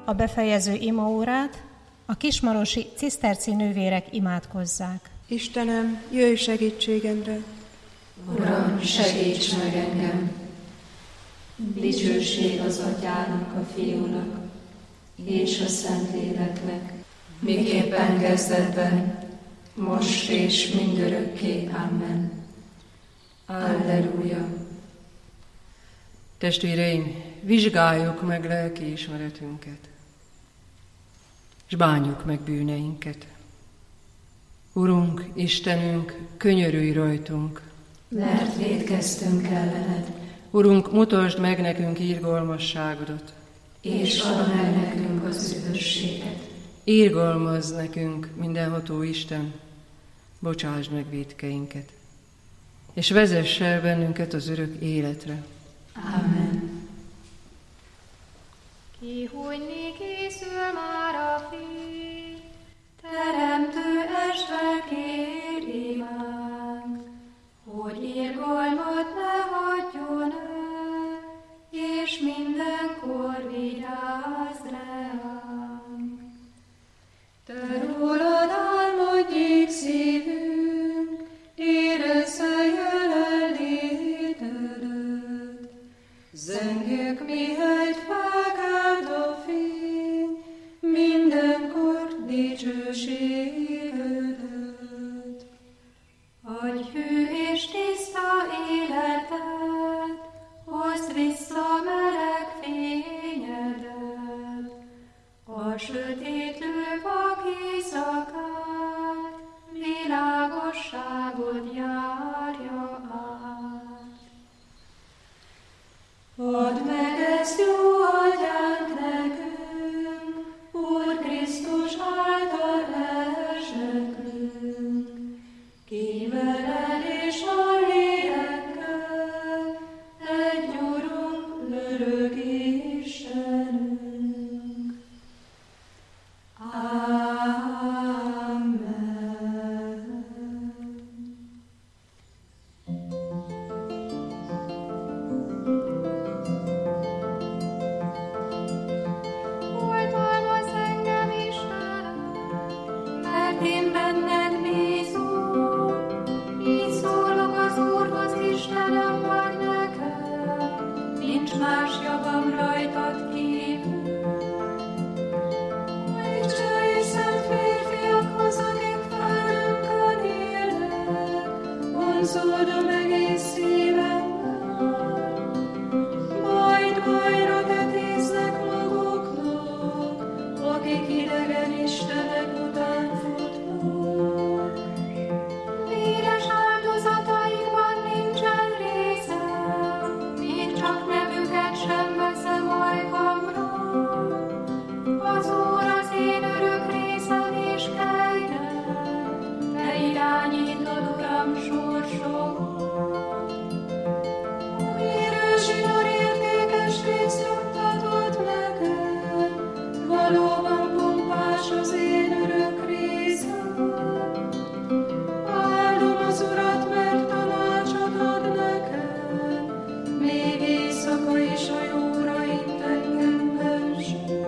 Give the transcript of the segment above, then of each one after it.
a befejező imaórát a kismarosi ciszterci nővérek imádkozzák. Istenem, jöjj segítségemre! Uram, segíts meg engem! Dicsőség az Atyának, a Fiúnak és a Szentléleknek, miképpen kezdetben, most és mindörökké. Amen. Alleluja! Testvéreim, vizsgáljuk meg lelkiismeretünket, és bánjuk meg bűneinket. Urunk, Istenünk, könyörülj rajtunk, mert vétkeztünk ellened. Urunk, mutasd meg nekünk irgalmasságodat, és add meg nekünk az üdvösséget. Irgalmazz nekünk, mindenható Isten, bocsásd meg vétkeinket, és vezess el bennünket az örök életre. Amen. Kihújni készül már a fény, teremtő este kér imánk, hogy irgalmat ne hagyjon el, és mindenkor vigyázz ránk. Te rólad álmodjék szívünk, érezze jelenlétedet, zengjük mihegy felkelt a fény, mindenkor dicsőségedet. Adj hű és tiszta életet, hozd vissza meleg fényedet, a sötétlő vak éjszakát, világosságot járja át. Add meg ezt, jó Atyánk, nekünk, Úr Krisztus által elsekünk, ki veled és a lélekkel, egy Urunk, örök Istenünk. Amen. Oltalmazz engem, Istenem, mert én benned bízom. Így szólok az Úrhoz, Istenem vagy nekem, nincs más javam rajtad kívül. Isten és szent férfiakhoz, akik felőnkön élnek, vonzódom egész szívemmel. Bajra tetéznek maguknak, akik idegen istenek után futnak. Véres áldozataikban nincsen részem, még csak nevüket sem veszem ajkamra. Az Úr az én örök részem és kegyem, te irányítod, Uram, sorsomat. Érő zsinór értékes részt juttatod nekem, valóban pompás az én örök részem. Áldom az Urat, mert tanácsot ad nekem, még éjszaka is a jóra itt engem vezet.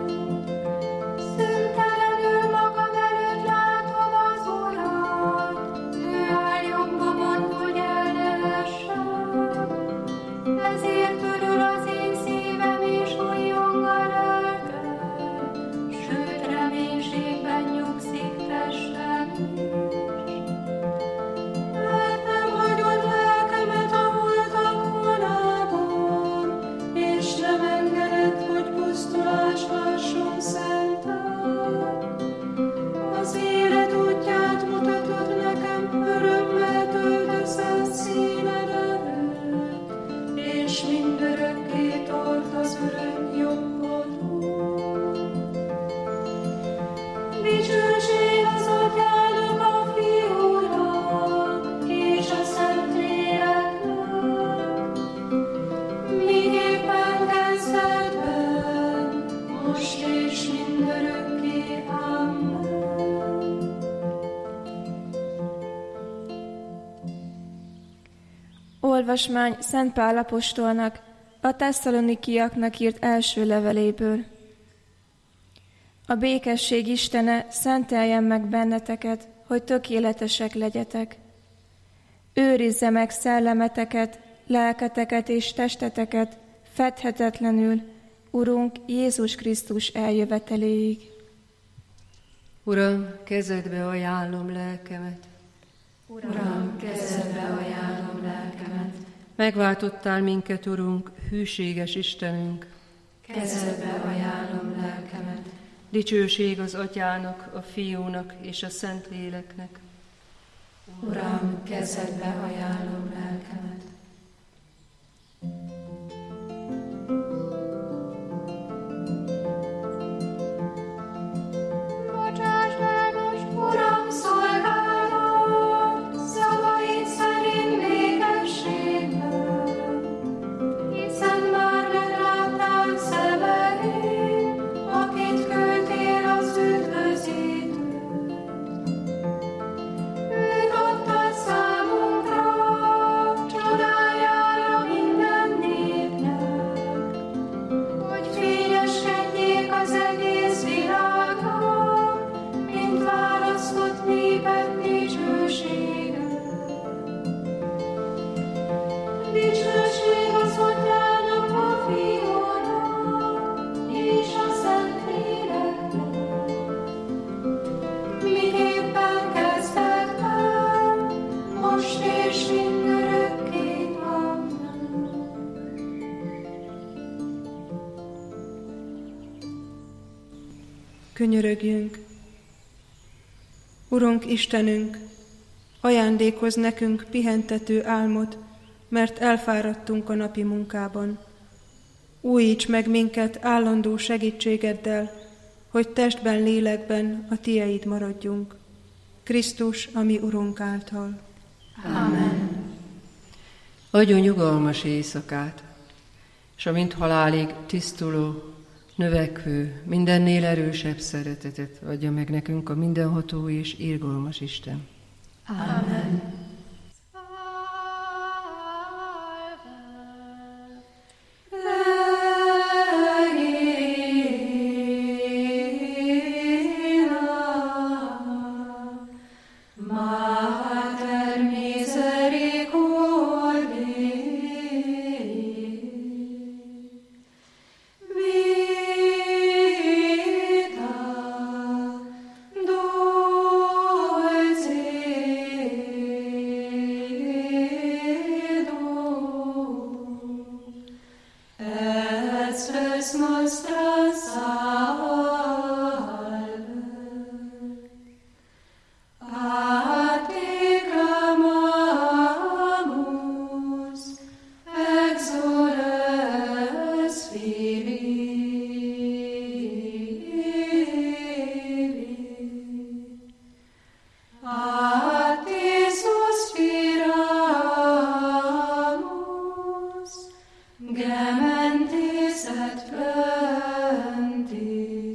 Szüntelenül magam előtt látom az Urat, ő áll jobbomon, hogy el ne essem. Ezért örül az én szívem és újjong a lelkem, sőt reménységben nyugszik testem is. Mert nem hagyod lelkemet a holtak vonában, és nem engeded, hogy pusztulás lásson szented. Az élet útját mutatod nekem, örömmel töltesz színed előtt, és mindörökké tart az örök jobbodon. Dicsőség az Atyának, a Fiúnak és a Szentléleknek, miképpen kezdetben, most és mindörökké. Amen. Olvasmány Szent Pál apostolnak a tesszalonikiaknak írt első leveléből. A békesség Istene szenteljen meg benneteket, hogy tökéletesek legyetek. Őrizze meg szellemeteket, lelketeket és testeteket fedhetetlenül, Urunk Jézus Krisztus eljöveteléig. Uram, kezedbe ajánlom lelkemet. Uram, kezedbe ajánlom lelkemet. Megváltottál minket, Urunk, hűséges Istenünk. Kezedbe ajánlom lelkemet. Dicsőség az Atyának, a Fiúnak és a Szentléleknek. Uram, kezedbe ajánlom lelkemet. Bocsásd el most, Uram, szolgálat, szavaid szerint békességben, hiszen már megláttál szemeid, akit küldtél az üdvözítőt. Őt adtad számunkra, csodájára minden népnek, hogy fényeskedjék az egész világnak, mint választott néped dicsősége. Dicsőség az Atyának, a Fiúnak és a Szentléleknek, miképpen kezdetben, most és mindörökké. Amen. Könyörögjünk! Urunk Istenünk, ajándékozz nekünk pihentető álmot, mert elfáradtunk a napi munkában. Újíts meg minket állandó segítségeddel, hogy testben, lélekben a Tieid maradjunk. Krisztus, a mi Urunk által. Amen. Adjon nyugalmas éjszakát, és amint halálig tisztuló, növekvő, mindennél erősebb szeretetet adja meg nekünk a mindenható és irgalmas Isten. Amen. Mater misericordiae, vita dulcedo, et spes nostra salve. A te clamamus, exoles Filii. A te suspiramus, gementes et plentis.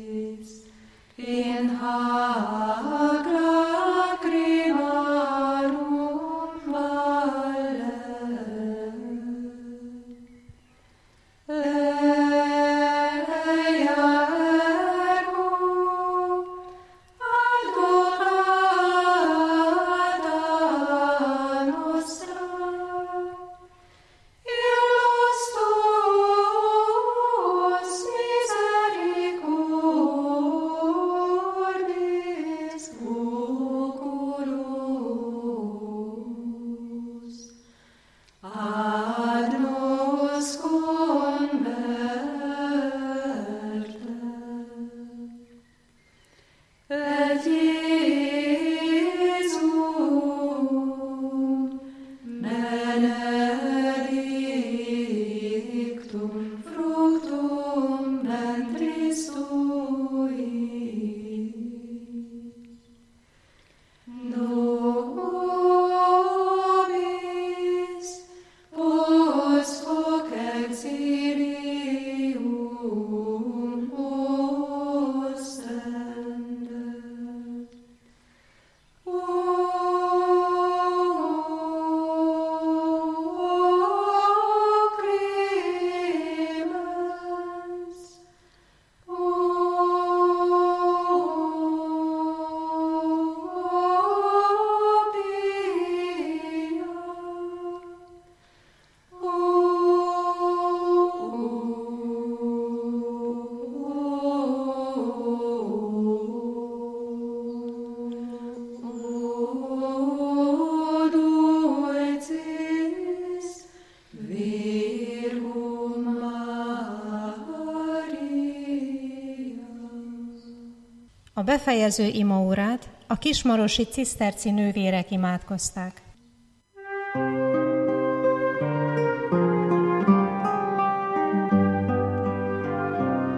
A befejező imaórát a kismarosi ciszterci nővérek imádkozták.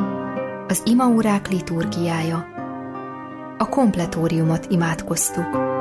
Az imaórák liturgiája. A kompletóriumot imádkoztuk.